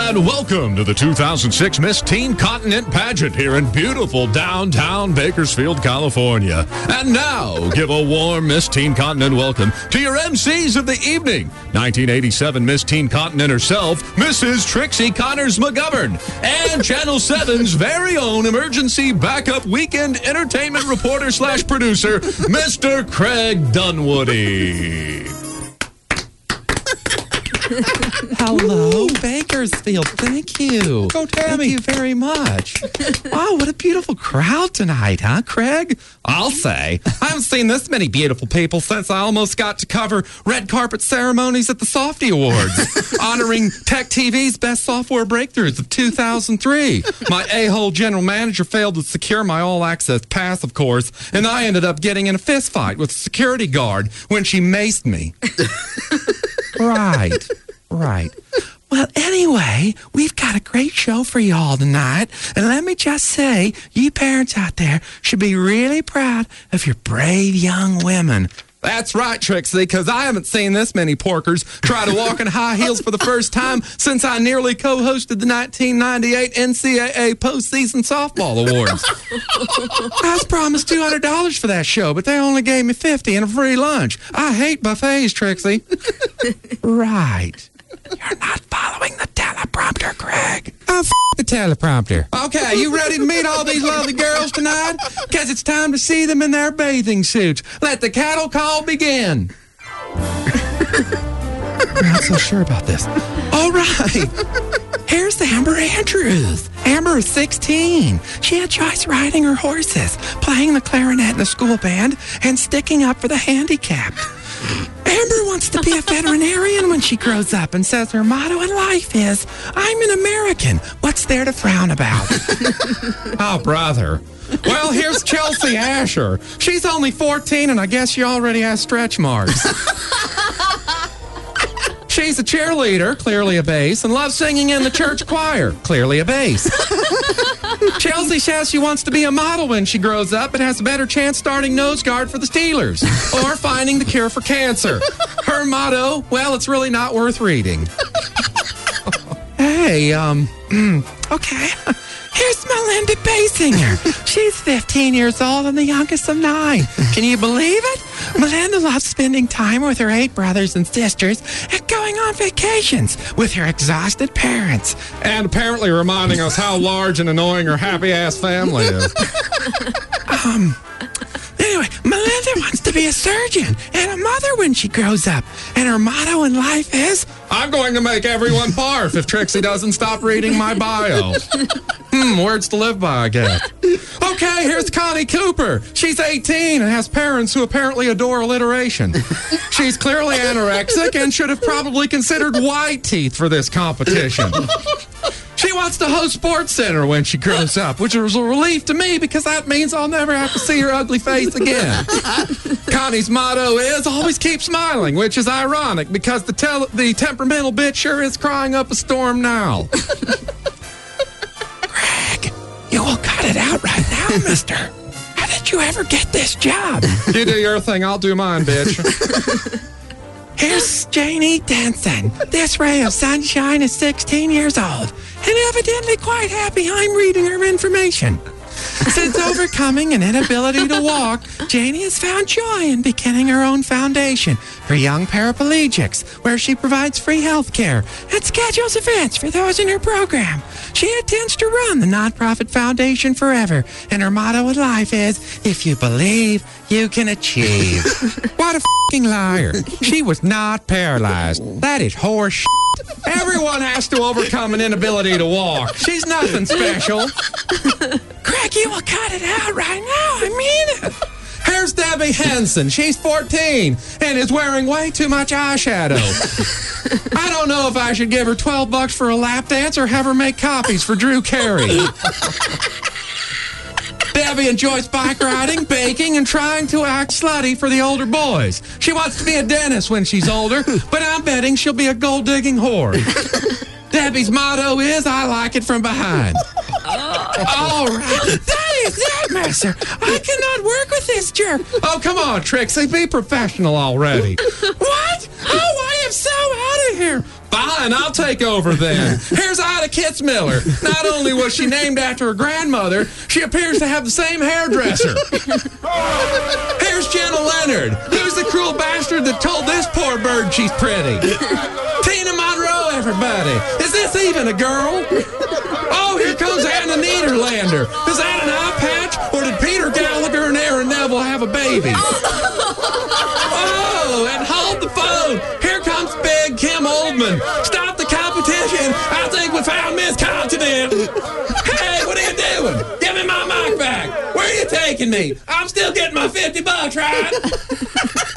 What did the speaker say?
and welcome to the 2006 Miss Teen Continent pageant here in beautiful downtown Bakersfield, California. And now, give a warm Miss Teen Continent welcome to your MCs of the evening, 1987 Miss Teen Continent herself, Mrs. Trixie Connors McGovern, and Channel 7's very own emergency backup weekend entertainment reporter / producer, Mr. Craig Dunwoody. Hello, Bakersfield. Thank you. Go, Tammy. Thank you very much. Wow, what a beautiful crowd tonight, huh, Craig? I'll say. I haven't seen this many beautiful people since I almost got to cover red carpet ceremonies at the Softy Awards, honoring Tech TV's best software breakthroughs of 2003. My a-hole general manager failed to secure my all-access pass, of course, and I ended up getting in a fist fight with a security guard when she maced me. Right. Well, anyway, we've got a great show for you all tonight. And let me just say, you parents out there should be really proud of your brave young women. That's right, Trixie, because I haven't seen this many porkers try to walk in high heels for the first time since I nearly co-hosted the 1998 NCAA Postseason Softball Awards. I was promised $200 for that show, but they only gave me $50 and a free lunch. I hate buffets, Trixie. Right. You're not following the teleprompter, Craig. Oh, the teleprompter. Okay, you ready to meet all these lovely girls tonight? Because it's time to see them in their bathing suits. Let the cattle call begin. I'm not so sure about this. All right. Here's Amber Andrews. Amber is 16. She enjoys riding her horses, playing the clarinet in the school band, and sticking up for the handicapped. Amber wants to be a veterinarian when she grows up and says her motto in life is, I'm an American. What's there to frown about? Oh, brother. Well, here's Chelsea Asher. She's only 14, and I guess she already has stretch marks. She's a cheerleader, clearly a bass, and loves singing in the church choir, clearly a bass. Chelsea says she wants to be a model when she grows up, but has a better chance starting nose guard for the Steelers or finding the cure for cancer. Her motto, well, it's really not worth reading. Hey, okay. Here's Melinda Basinger. She's 15 years old and the youngest of 9. Can you believe it? Melinda loves spending time with her 8 brothers and sisters and going on vacations with her exhausted parents. And apparently reminding us how large and annoying her happy-ass family is. Anyway, Melinda wants to be a surgeon and a mother when she grows up. And her motto in life is, I'm going to make everyone barf if Trixie doesn't stop reading my bio. Words to live by, I guess. Okay, here's Connie Cooper. She's 18 and has parents who apparently adore alliteration. She's clearly anorexic and should have probably considered white teeth for this competition. She wants to host Sports Center when she grows up, which is a relief to me because that means I'll never have to see her ugly face again. Connie's motto is always keep smiling, which is ironic because the temperamental bitch sure is crying up a storm now. Greg, you will cut it out right now, mister. How did you ever get this job? You do your thing, I'll do mine, bitch. Here's Janie Denson. This ray of sunshine is 16 years old and evidently quite happy I'm reading her information. Since overcoming an inability to walk, Janie has found joy in beginning her own foundation for young paraplegics, where she provides free health care and schedules events for those in her program. She intends to run the nonprofit foundation forever, and her motto in life is, if you believe, you can achieve. What a f***ing liar. She was not paralyzed. That is horse shit. Everyone has to overcome an inability to walk. She's nothing special. Craig, you will cut it out right now. I mean it. Here's Debbie Henson. She's 14 and is wearing way too much eyeshadow. I don't know if I should give her $12 for a lap dance or have her make copies for Drew Carey. Debbie enjoys bike riding, baking, and trying to act slutty for the older boys. She wants to be a dentist when she's older, but I'm betting she'll be a gold-digging whore. Debbie's motto is, I like it from behind. All right. That is it, mister. I cannot work with this jerk. Oh, come on, Trixie. Be professional already. What? Oh, I am so out of here. Fine, I'll take over then. Here's Ida Kitzmiller. Not only was she named after her grandmother, she appears to have the same hairdresser. Here's Jenna Leonard. Who's the cruel bastard that told this poor bird she's pretty? Tina Monroe, everybody. Is this even a girl? Oh, here comes Anna Niederlander. Is that an eye patch, or did Peter Gallagher and Aaron Neville have a baby? Oh, and hold the phone. Here comes Big Kim Oldman. Stop the competition. I think we found Miss Continent. Hey, what are you doing? Give me my mic back. Where are you taking me? I'm still getting my $50, right?